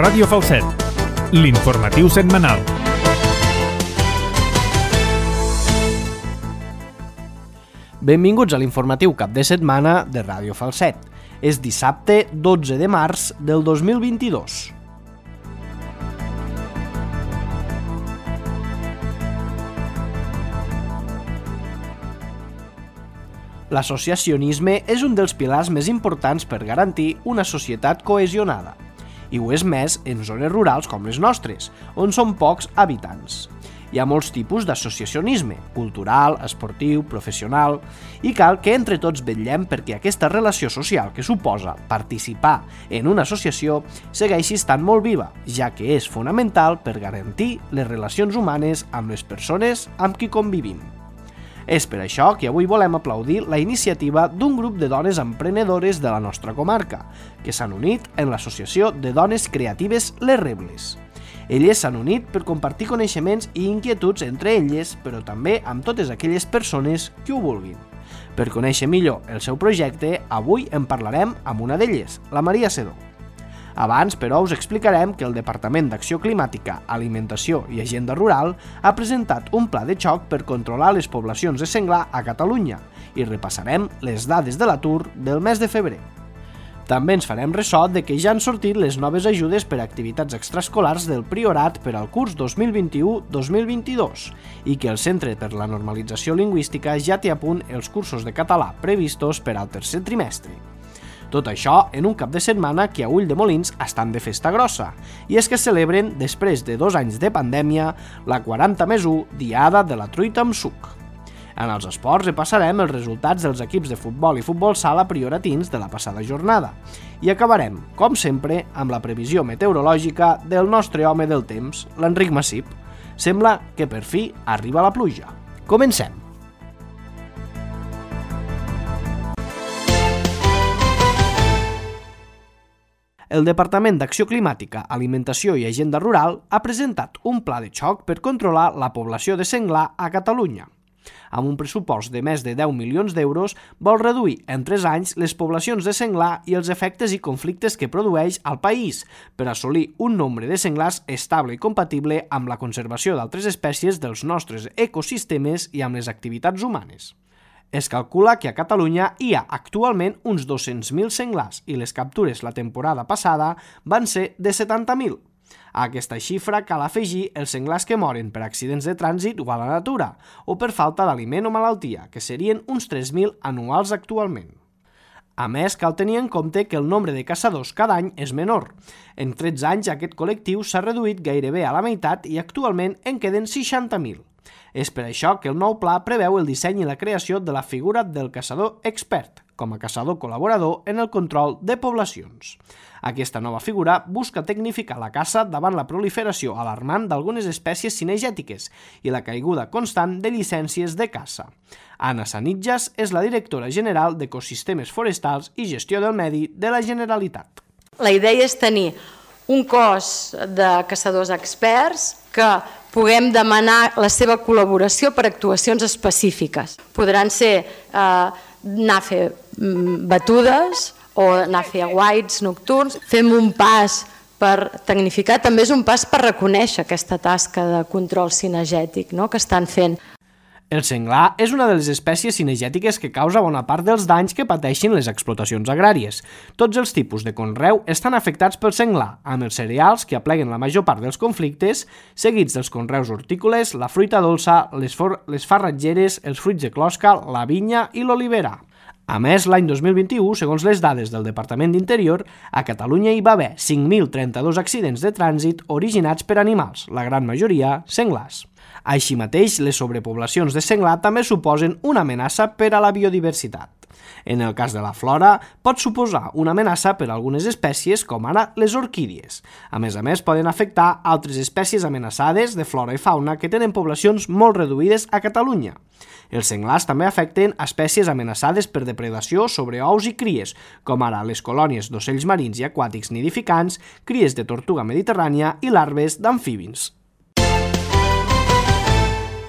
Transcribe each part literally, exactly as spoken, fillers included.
Ràdio Falset, l'informatiu setmanal. Benvinguts a l'informatiu cap de setmana de Ràdio Falset. És dissabte dotze de març del dos mil vint-i-dos. L'associacionisme és un dels pilars més importants per garantir una societat cohesionada. I ho és més en zones rurals com les nostres, on són pocs habitants. Hi ha molts tipus d'associacionisme, cultural, esportiu, professional, i cal que entre tots vetllem perquè aquesta relació social que suposa participar en una associació segueixi estant molt viva, ja que és fonamental per garantir les relacions humanes amb les persones amb qui convivim. És per això que avui volem aplaudir la iniciativa d'un grup de dones emprenedores de la nostra comarca, que s'han unit en l'Associació de Dones Creatives Les Rebles. Elles s'han unit per compartir coneixements i inquietuds entre elles, però també amb totes aquelles persones que ho vulguin. Per conèixer millor el seu projecte, avui en parlarem amb una d'elles, la Maria Sedó. Abans, però, us explicarem que el Departament d'Acció Climàtica, Alimentació i Agenda Rural ha presentat un pla de xoc per controlar les poblacions de senglar a Catalunya i repassarem les dades de l'atur del mes de febrer. També ens farem ressò de que ja han sortit les noves ajudes per a activitats extraescolars del Priorat per al curs dos mil vint-i-u dos mil vint-i-dos i que el Centre per la Normalització Lingüística ja té a punt els cursos de català previstos per al tercer trimestre. Tot això en un cap de setmana que a Ulldemolins estan de festa grossa, i és que celebren, després de dos anys de pandèmia, la quaranta més u Diada de la Truita amb Suc. En els esports repassarem els resultats dels equips de futbol i futbol sala prioratins de la passada jornada i acabarem, com sempre, amb la previsió meteorològica del nostre home del temps, l'Enric Massip. Sembla que per fi arriba la pluja. Comencem! El Departament d'Acció Climàtica, Alimentació i Agenda Rural ha presentat un pla de xoc per controlar la població de senglar a Catalunya. Amb un pressupost de més de deu milions d'euros, vol reduir en tres anys les poblacions de senglar i els efectes i conflictes que produeix al país per assolir un nombre de senglars estable i compatible amb la conservació d'altres espècies dels nostres ecosistemes i amb les activitats humanes. Es calcula que a Catalunya hi ha actualment uns dos-cents mil senglars i les captures la temporada passada van ser de setanta mil. A aquesta xifra cal afegir els senglars que moren per accidents de trànsit o a la natura o per falta d'aliment o malaltia, que serien uns tres mil anuals actualment. A més, cal tenir en compte que el nombre de caçadors cada any és menor. En tretze anys aquest col·lectiu s'ha reduït gairebé a la meitat i actualment en queden seixanta mil. És per això que el nou pla preveu el disseny i la creació de la figura del caçador expert, com a caçador col·laborador en el control de poblacions. Aquesta nova figura busca tecnificar la caça davant la proliferació alarmant d'algunes espècies cinegètiques i la caiguda constant de llicències de caça. Anna Sanitjas és la directora general d'Ecosistemes Forestals i Gestió del Medi de la Generalitat. La idea és tenir un cos de caçadors experts que puguem demanar la seva col·laboració per actuacions específiques. Podran ser eh, anar a fer batudes o anar a fer aguaits nocturns. Fem un pas per tecnificar, també és un pas per reconèixer aquesta tasca de control cinegètic, no?, que estan fent. El senglar és una de les espècies cinegètiques que causa bona part dels danys que pateixin les explotacions agràries. Tots els tipus de conreu estan afectats pel senglar, amb els cereals que apleguen la major part dels conflictes, seguits dels conreus hortícoles, la fruita dolça, les, for les farratgeres, els fruits de closca, la vinya i l'olivera. A més, l'any dos mil vint-i-u, segons les dades del Departament d'Interior, a Catalunya hi va haver cinc mil trenta-dos accidents de trànsit originats per animals, la gran majoria senglars. Així mateix, les sobrepoblacions de senglar també suposen una amenaça per a la biodiversitat. En el cas de la flora, pot suposar una amenaça per a algunes espècies, com ara les orquídies. A més a més, poden afectar altres espècies amenaçades de flora i fauna que tenen poblacions molt reduïdes a Catalunya. Els senglars també afecten espècies amenaçades per depredació sobre ous i cries, com ara les colònies d'ocells marins i aquàtics nidificants, cries de tortuga mediterrània i larves d'amfibis.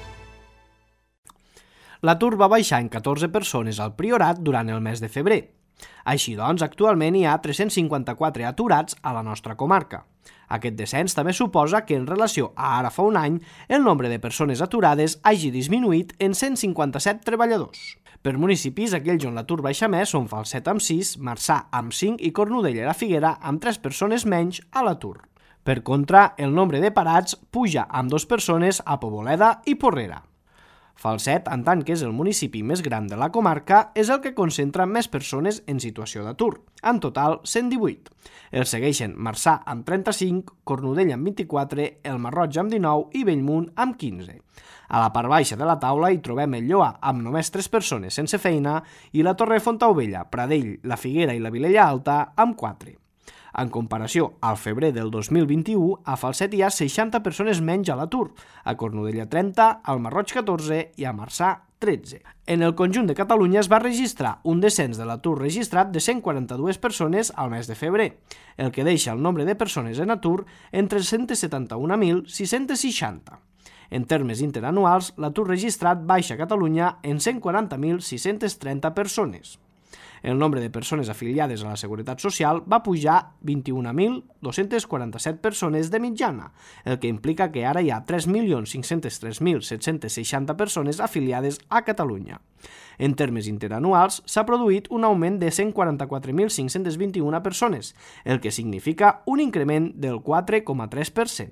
L'atur va baixar en catorze persones al Priorat durant el mes de febrer. Així doncs, actualment hi ha tres-cents cinquanta-quatre aturats a la nostra comarca. Aquest descens també suposa que en relació a ara fa un any, el nombre de persones aturades hagi disminuït en cent cinquanta-set treballadors. Per municipis, aquells on l'atur baixa més són Falset amb sis, Marçà amb cinc i Cornudella i la Figuera amb tres persones menys a l'atur. Per contra, el nombre de parats puja amb dues persones a Poboleda i Porrera. Falset, en tant que és el municipi més gran de la comarca, és el que concentra més persones en situació d'atur, en total cent divuit. El segueixen Marçà amb trenta-cinc, Cornudella amb vint-i-quatre, el Marroig amb dinou i Bellmunt amb quinze. A la part baixa de la taula hi trobem el Lloar amb només tres persones sense feina i la Torre Fontaubella, Pradell, la Figuera i la Vilella Alta amb quatre. En comparació al febrer del dos mil vint-i-u, a Falset hi ha seixanta persones menys a l'atur, a Cornudella trenta, al Marroig catorze i a Marçà tretze. En el conjunt de Catalunya es va registrar un descens de l'atur registrat de cent quaranta-dues persones al mes de febrer, el que deixa el nombre de persones en atur en tres-cents setanta-un mil sis-cents seixanta. En termes interanuals, l'atur registrat baixa a Catalunya en cent quaranta mil sis-cents trenta persones. El nombre de persones afiliades a la Seguretat Social va pujar vint-i-un mil dos-cents quaranta-set persones de mitjana, el que implica que ara hi ha tres milions cinc-cents tres mil set-cents seixanta persones afiliades a Catalunya. En termes interanuals, s'ha produït un augment de cent quaranta-quatre mil cinc-cents vint-i-una persones, el que significa un increment del quatre coma tres per cent.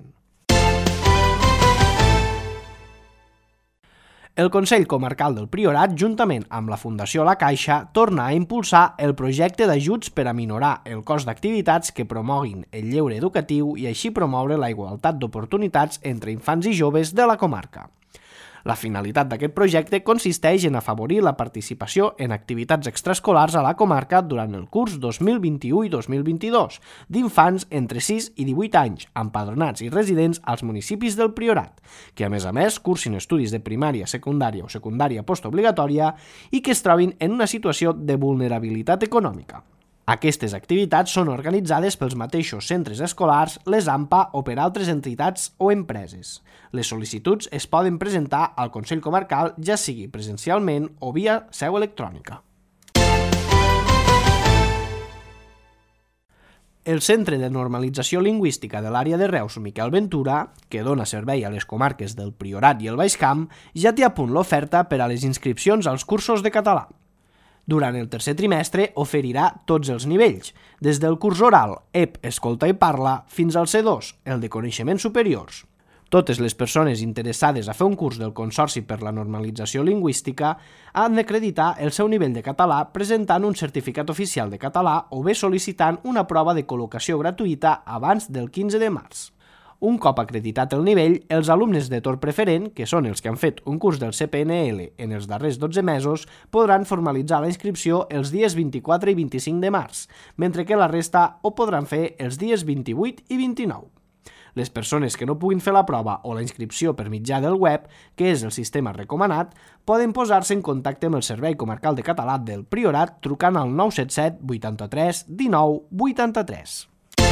El Consell Comarcal del Priorat, juntament amb la Fundació La Caixa, torna a impulsar el projecte d'ajuts per a minorar el cost d'activitats que promoguin el lleure educatiu i així promoure la igualtat d'oportunitats entre infants i joves de la comarca. La finalitat d'aquest projecte consisteix en afavorir la participació en activitats extraescolars a la comarca durant el curs dos mil vint-i-u i dos mil vint-i-dos d'infants entre sis i divuit anys, empadronats i residents als municipis del Priorat, que a més a més cursin estudis de primària, secundària o secundària postobligatòria i que es trobin en una situació de vulnerabilitat econòmica. Aquestes activitats són organitzades pels mateixos centres escolars, les A M P A o per altres entitats o empreses. Les sol·licituds es poden presentar al Consell Comarcal, ja sigui presencialment o via seu electrònica. El Centre de Normalització Lingüística de l'àrea de Reus Miquel Ventura, que dona servei a les comarques del Priorat i el Baix Camp, ja té a punt l'oferta per a les inscripcions als cursos de català. Durant el tercer trimestre oferirà tots els nivells, des del curs oral, E P, Escolta i Parla, fins al C dos, el de Coneixements Superiors. Totes les persones interessades a fer un curs del Consorci per la Normalització Lingüística han d'acreditar el seu nivell de català presentant un certificat oficial de català o bé sol·licitant una prova de col·locació gratuïta abans del quinze de març. Un cop acreditat el nivell, els alumnes de torn preferent, que són els que han fet un curs del C P N L en els darrers dotze mesos, podran formalitzar la inscripció els dies vint-i-quatre i vint-i-cinc de març, mentre que la resta ho podran fer els dies vint-i-vuit i vint-i-nou. Les persones que no puguin fer la prova o la inscripció per mitjà del web, que és el sistema recomanat, poden posar-se en contacte amb el Servei Comarcal de Català del Priorat trucant al nou set set vuitanta-tres dinou vuitanta-tres.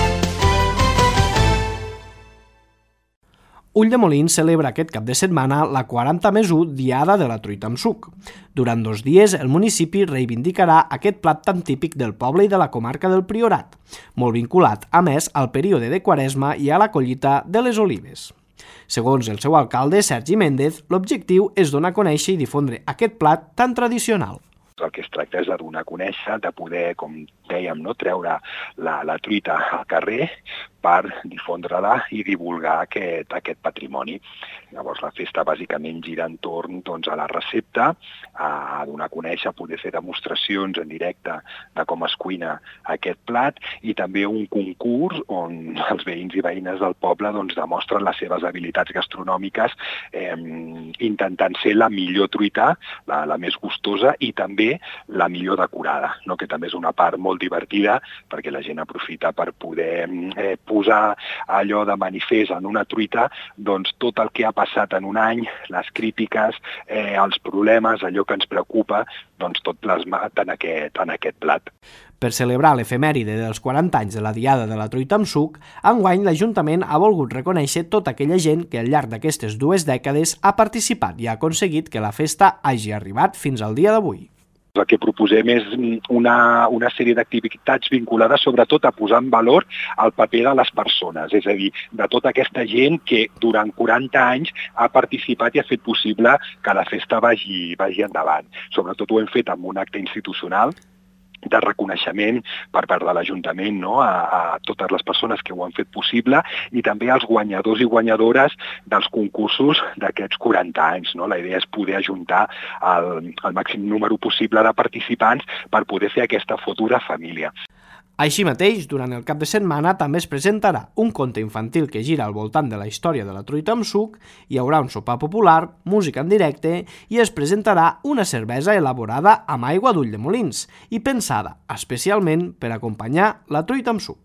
Ulldemolins celebra aquest cap de setmana la quaranta més u Diada de la Truita amb suc. Durant dos dies, el municipi reivindicarà aquest plat tan típic del poble i de la comarca del Priorat, molt vinculat, a més, al període de Quaresma i a la collita de les olives. Segons el seu alcalde, Sergi Méndez, l'objectiu és donar a conèixer i difondre aquest plat tan tradicional. El que es tracta és de donar a conèixer, de poder, com dèiem, no, treure la, la truita al carrer per difondre-la i divulgar aquest, aquest patrimoni. Llavors la festa bàsicament gira entorn doncs, a la recepta, a donar a conèixer, a poder fer demostracions en directe de com es cuina aquest plat i també un concurs on els veïns i veïnes del poble doncs, demostren les seves habilitats gastronòmiques eh, intentant ser la millor truita, la, la més gustosa i també la millor decorada, no? Que també és una part molt divertida perquè la gent aprofita per poder eh, posar allò de manifest en una truita doncs, tot el que ha passat en un any, les crítiques, eh, els problemes, allò que ens preocupa, doncs tot plasmat en aquest, en aquest plat. Per celebrar l'efemèride dels quaranta anys de la Diada de la Truita amb suc, enguany l'Ajuntament ha volgut reconèixer tota aquella gent que al llarg d'aquestes dues dècades ha participat i ha aconseguit que la festa hagi arribat fins al dia d'avui. El que proposem és una, una sèrie d'activitats vinculades sobretot a posar en valor el paper de les persones, és a dir, de tota aquesta gent que durant quaranta anys ha participat i ha fet possible que la festa vagi, vagi endavant. Sobretot ho hem fet amb un acte institucional de reconeixement per part de l'Ajuntament, no? a, a totes les persones que ho han fet possible i també als guanyadors i guanyadores dels concursos d'aquests quaranta anys. No? La idea és poder ajuntar el, el màxim número possible de participants per poder fer aquesta foto de família. Així mateix, durant el cap de setmana també es presentarà un conte infantil que gira al voltant de la història de la truita amb suc, hi haurà un sopar popular, música en directe i es presentarà una cervesa elaborada amb aigua d'Ulldemolins i pensada especialment per acompanyar la truita amb suc.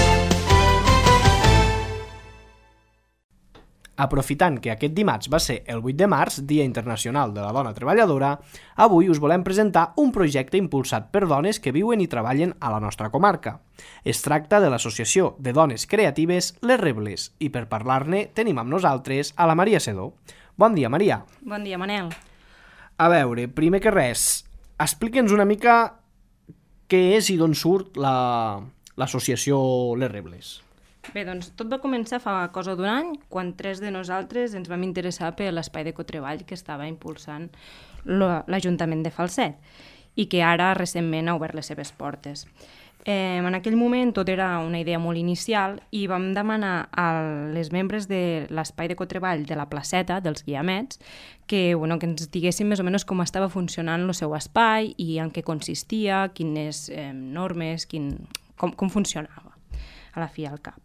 Aprofitant que aquest dimarts va ser el vuit de març, Dia Internacional de la Dona Treballadora, avui us volem presentar un projecte impulsat per dones que viuen i treballen a la nostra comarca. Es tracta de l'Associació de Dones Creatives Les Rebles i per parlar-ne tenim amb nosaltres a la Maria Sedó. Bon dia, Maria. Bon dia, Manel. A veure, primer que res, explica'ns una mica què és i d'on surt la, l'associació Les Rebles. Bé, doncs tot va començar fa cosa d'un any, quan tres de nosaltres ens vam interessar per l'espai de cotreball que estava impulsant l'Ajuntament de Falset i que ara recentment ha obert les seves portes. Eh, en aquell moment tot era una idea molt inicial i vam demanar a les membres de l'espai de cotreball de la placeta, dels Guiamets, que, bueno, que ens diguessin més o menys com estava funcionant el seu espai i en què consistia, quines eh, normes, quin, com, com funcionava a la fi al cap.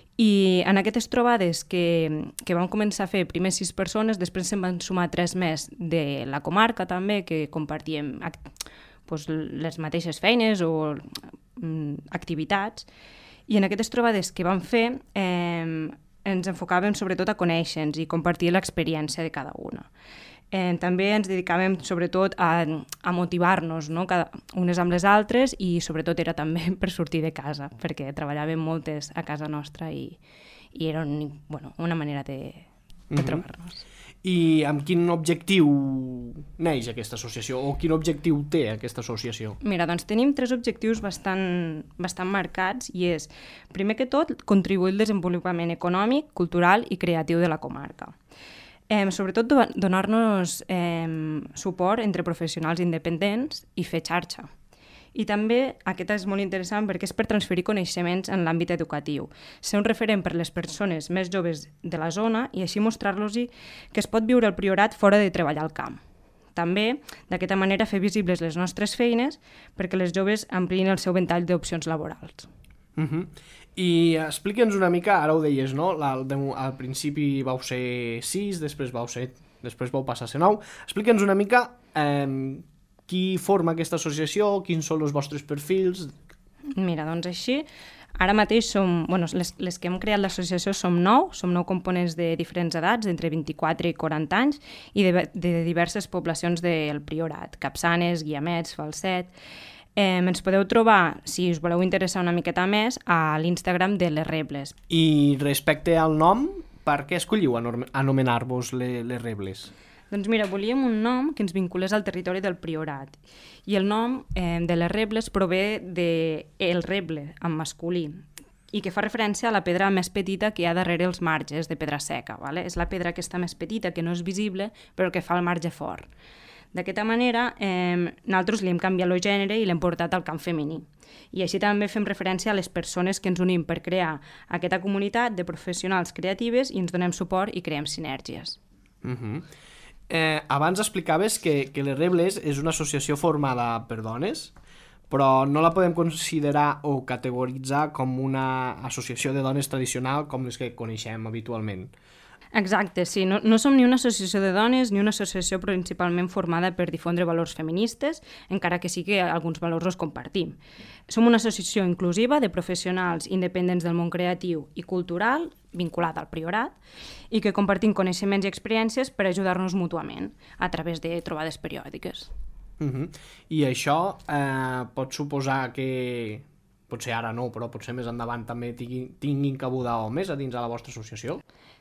I en aquestes trobades que, que vam començar a fer primer sis persones, després se'n van sumar tres més de la comarca també, que compartíem doncs, les mateixes feines o mm, activitats, i en aquestes trobades que vam fer eh, ens enfocàvem sobretot a conèixer-nos i compartir l'experiència de cada una. Eh, també ens dedicàvem sobretot a, a motivar-nos, no? Cada, unes amb les altres, i sobretot era també per sortir de casa, perquè treballàvem moltes a casa nostra i, i era un, bueno, una manera de, de mm-hmm. trobar-nos. I amb quin objectiu neix aquesta associació o quin objectiu té aquesta associació? Mira, doncs tenim tres objectius bastant, bastant marcats i és, primer que tot, contribuir al desenvolupament econòmic, cultural i creatiu de la comarca. Eh, sobretot donar-nos eh, suport entre professionals independents i fer xarxa. I també, aquest és molt interessant perquè és per transferir coneixements en l'àmbit educatiu, ser un referent per les persones més joves de la zona i així mostrar-los que es pot viure el Priorat fora de treballar al camp. També, d'aquesta manera, fer visibles les nostres feines perquè les joves ampliïn el seu ventall d'opcions laborals. Uh-huh. I explica'ns una mica, ara ho deies, no? Al, al principi vau ser sis, després vau ser, després vau passar a ser nou. Explica'ns una mica eh, qui forma aquesta associació, quins són els vostres perfils. Mira, doncs així, ara mateix som, bueno, les, les que hem creat l'associació som nou, som nou components de diferents edats, d'entre vint-i-quatre i quaranta anys, i de, de diverses poblacions del Priorat, Capçanes, Guiamets, Falset. Eh, ens podeu trobar, si us voleu interessar una miqueta més, a l'Instagram de Les Rebles. I respecte al nom, per què escolliu anomenar-vos les, les Rebles? Doncs mira, volíem un nom que ens vinculés al territori del Priorat. I el nom eh, de Les Rebles prové de el reble, en masculí, i que fa referència a la pedra més petita que hi ha darrere els marges de pedra seca. Vale? És la pedra que està més petita, que no és visible, però que fa el marge fort. D'aquesta manera, eh, nosaltres li hem canviat el gènere i l'hem portat al camp femení. I així també fem referència a les persones que ens unim per crear aquesta comunitat de professionals creatives i ens donem suport i creem sinergies. Uh-huh. eh, abans explicaves que, que Les Rebles és una associació formada per dones, però no la podem considerar o categoritzar com una associació de dones tradicional com les que coneixem habitualment. Exacte, sí. No, no som ni una associació de dones ni una associació principalment formada per difondre valors feministes, encara que sí que alguns valors els compartim. Som una associació inclusiva de professionals independents del món creatiu i cultural, vinculada al Priorat, i que compartim coneixements i experiències per ajudar-nos mútuament a través de trobades periòdiques. Uh-huh. I això eh, pot suposar que, potser ara no, però potser més endavant també tinguin, tinguin cabuda homes a dins de la vostra associació?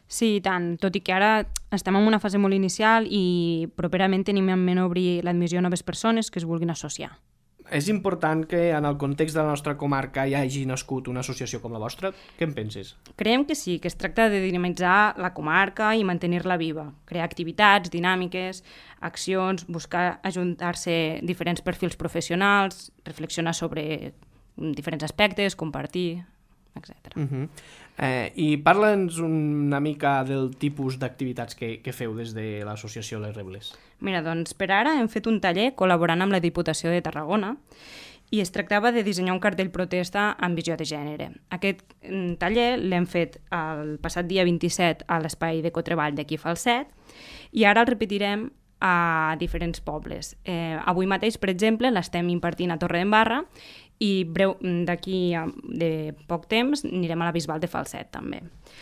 Sí, i tant, tot i que ara estem en una fase molt inicial i properament tenim en ment obrir l'admissió a noves persones que es vulguin associar. És important que en el context de la nostra comarca hi hagi nascut una associació com la vostra? Què en penses? Creiem que sí, que es tracta de dinamitzar la comarca i mantenir-la viva, crear activitats, dinàmiques, accions, buscar ajuntar-se diferents perfils professionals, reflexionar sobre diferents aspectes, compartir, etcètera. Uh-huh. Eh, I parla'ns una mica del tipus d'activitats que, que feu des de l'associació Les Rebles. Mira, doncs per ara hem fet un taller col·laborant amb la Diputació de Tarragona i es tractava de dissenyar un cartell protesta amb visió de gènere. Aquest taller l'hem fet el passat dia vint-i-set a l'espai d'Ecotreball d'aquí Falset i ara el repetirem a diferents pobles. Eh, avui mateix, per exemple, l'estem impartint a Torredembarra i breu d'aquí de poc temps anirem a la Bisbal de Falset també.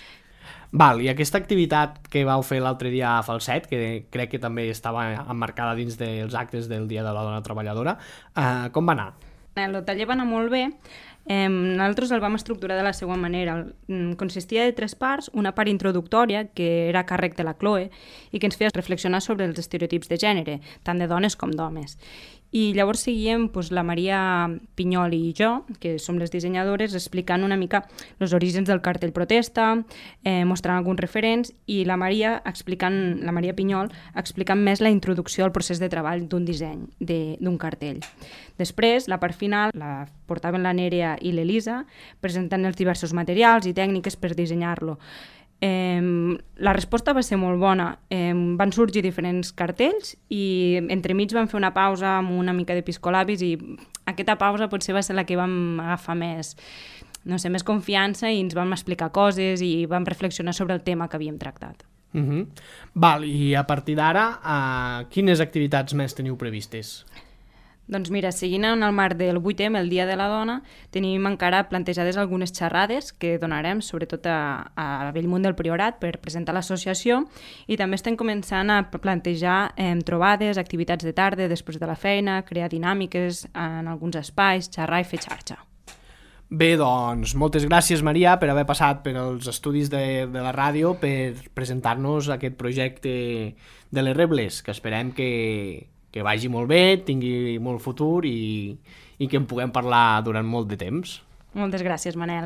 Val, i aquesta activitat que vau fer l'altre dia a Falset, que crec que també estava emmarcada dins dels actes del Dia de la Dona Treballadora, eh, com va anar? El taller va anar molt bé. Eh, nosaltres el vam estructurar de la següent manera. Consistia de tres parts, una part introductòria, que era a càrrec de la Chloe, i que ens feia reflexionar sobre els estereotips de gènere, tant de dones com d'homes. I llavors seguíem doncs, la Maria Pinyol i jo, que som les dissenyadores, explicant una mica els orígens del cartell protesta, eh, mostrant alguns referents, i la Maria explicant, la Maria Pinyol explicant més la introducció al procés de treball d'un disseny, d'un cartell. Després, la part final, la portaven la Nèria i l'Elisa, presentant els diversos materials i tècniques per dissenyar-lo. Eh, la resposta va ser molt bona. Eh, van sorgir diferents cartells i entremig vam fer una pausa amb una mica de piscolabis i aquesta pausa potser va ser la que vam agafar més, no sé, més confiança i ens vam explicar coses i vam reflexionar sobre el tema que havíem tractat. Uh-huh. Val, i a partir d'ara, uh, quines activitats més teniu previstes? Doncs mira, seguint en el marc del vuit eme, el Dia de la Dona, tenim encara plantejades algunes xerrades que donarem, sobretot a, a Bellmunt del Priorat, per presentar l'associació, i també estem començant a plantejar eh, trobades, activitats de tarda, després de la feina, crear dinàmiques en alguns espais, xerrar i fer xarxa. Bé, doncs, moltes gràcies, Maria, per haver passat per els estudis de, de la ràdio per presentar-nos aquest projecte de Les Rebles, que esperem que... que vagi molt bé, tingui molt futur i, i que en puguem parlar durant molt de temps. Moltes gràcies, Manel.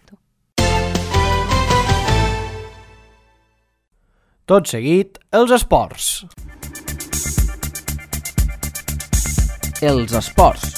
Tot seguit, els esports. Els esports.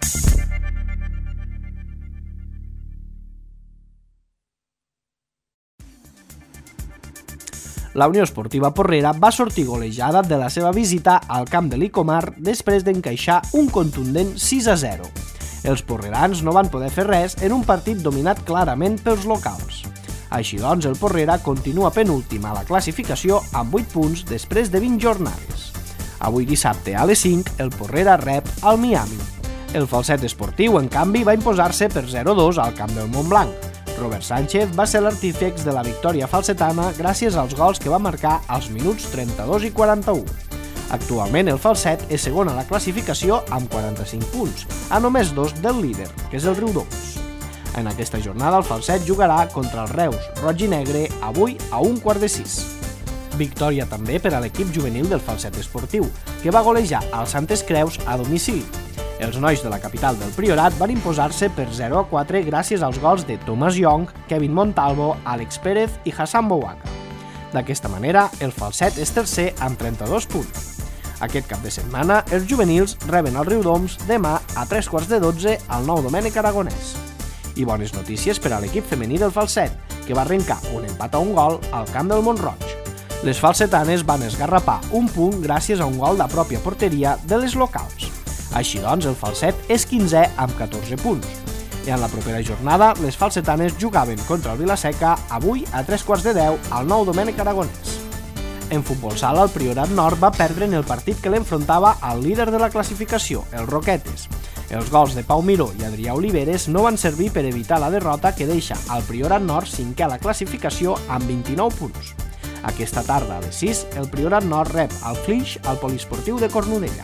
La Unió Esportiva Porrera va sortir golejada de la seva visita al camp de l'Icomar després d'encaixar un contundent sis a zero. Els porrerans no van poder fer res en un partit dominat clarament pels locals. Així doncs, el Porrera continua penúltim a la classificació amb vuit punts després de vint jornades. Avui dissabte a les cinc, el Porrera rep al Miami. El Falset Esportiu, en canvi, va imposar-se per zero a dos al camp del Montblanc. Robert Sánchez va ser l'artífex de la victòria falsetana gràcies als gols que va marcar als minuts trenta-dos i quaranta-u. Actualment el Falset és segon a la classificació amb quaranta-cinc punts, a només dos del líder, que és el Riudoms. En aquesta jornada el Falset jugarà contra el Reus Roig i Negre avui a un quart de sis. Victòria també per a l'equip juvenil del Falset Esportiu, que va golejar al Santes Creus a domicili. Els nois de la capital del Priorat van imposar-se per zero a quatre gràcies als gols de Thomas Young, Kevin Montalvo, Àlex Pérez i Hassan Bouaka. D'aquesta manera, el Falset és tercer amb trenta-dos punts. Aquest cap de setmana, els juvenils reben el Riudoms demà a tres quarts de dotze al Nou Domènec Aragonès. I bones notícies per a l'equip femení del Falset, que va arrencar un empat a un gol al camp del Mont-roig. Les falsetanes van esgarrapar un punt gràcies a un gol de pròpia porteria de les locals. Així doncs, el Falset és quinzè amb catorze punts. I en la propera jornada, les falsetanes jugaven contra el Vilaseca avui a tres quarts de deu al Nou Domènec Aragonès. En futbol sala, el Priorat Nord va perdre en el partit que l'enfrontava al líder de la classificació, el Roquetes. Els gols de Pau Miró i Adrià Oliveres no van servir per evitar la derrota que deixa al Priorat Nord cinquè a la classificació amb vint-i-nou punts. Aquesta tarda a les sis, el Priorat Nord rep el Flix al Poliesportiu de Cornudella.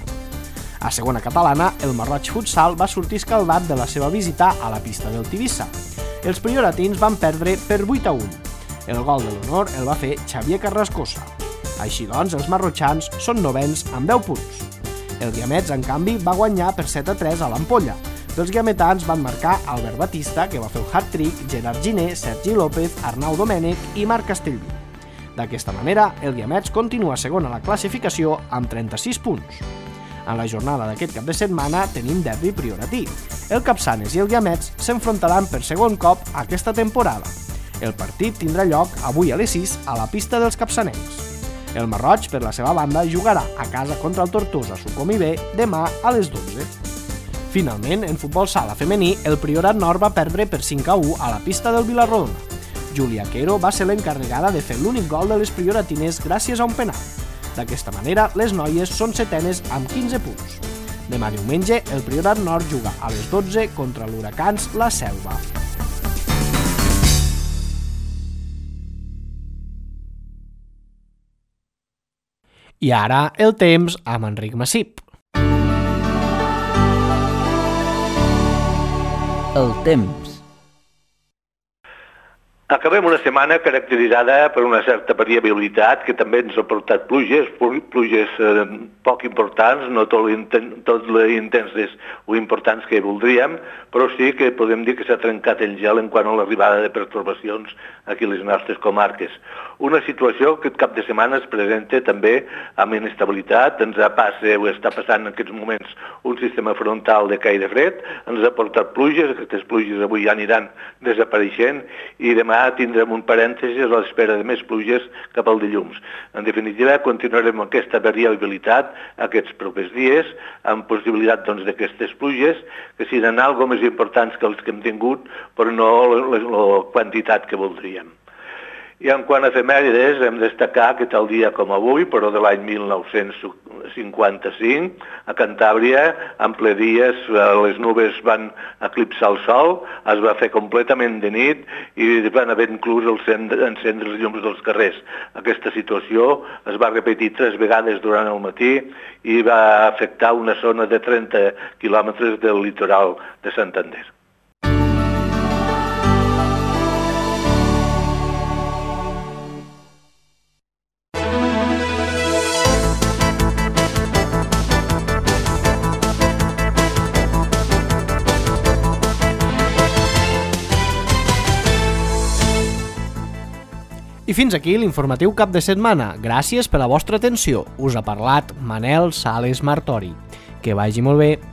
A segona catalana, el Marroig Futsal va sortir escaldat de la seva visita a la pista del Tivissa. Els prioratins van perdre per vuit a un. El gol de l'honor el va fer Xavier Carrascosa. Així doncs, els marrotxans són novens amb deu punts. El Guiamets, en canvi, va guanyar per set a tres a l'Ampolla. Dels guiametans van marcar Albert Batista, que va fer el hat-trick, Gerard Giner, Sergi López, Arnau Domènech i Marc Castellví. D'aquesta manera, el Guiamets continua segon a la classificació amb trenta-sis punts. En la jornada d'aquest cap de setmana tenim derbi prioratí. El Capçanes i el Guiamets s'enfrontaran per segon cop aquesta temporada. El partit tindrà lloc avui a les sis a la pista dels capçanencs. El Marroig, per la seva banda, jugarà a casa contra el Tortosa Sucomí B demà a les dotze. Finalment, en futbol sala femení, el Priorat Nord va perdre per cinc a u a la pista del Vilarrodona. Júlia Quero va ser l'encarregada de fer l'únic gol de les prioratines gràcies a un penal. D'aquesta manera, les noies són setenes amb quinze punts. Demà diumenge, el Priorat Nord juga a les dotze contra l'Huracans La Selva. I ara, el temps amb Enric Massip. El temps. Acabem una setmana caracteritzada per una certa variabilitat que també ens ha portat pluges, pluges eh, poc importants, no tot les intenses o importants que voldríem, però sí que podem dir que s'ha trencat el gel en quant a l'arribada de pertorbacions aquí a les nostres comarques. Una situació que cap de setmana es presenta també amb inestabilitat, ens passa o està passant en aquests moments un sistema frontal de caire fred, ens ha portat pluges, aquestes pluges avui ja aniran desapareixent i demà tindrem un parèntesi a l'espera de més pluges cap al dilluns. En definitiva, continuarem amb aquesta variabilitat aquests propers dies, amb possibilitat doncs, d'aquestes pluges, que seran algo més importants que els que hem tingut, però no la, la quantitat que voldríem. I en quant a efemèrides, hem de destacar que tal dia com avui, però de l'any mil nou-cents cinquanta-cinc, a Cantàbria, en ple dia, les nubes van eclipsar el sol, es va fer completament de nit i van haver inclús encendre els llums dels carrers. Aquesta situació es va repetir tres vegades durant el matí i va afectar una zona de trenta quilòmetres del litoral de Santander. I fins aquí l'informatiu cap de setmana. Gràcies per la vostra atenció. Us ha parlat Manel Sales Martori. Que vagi molt bé.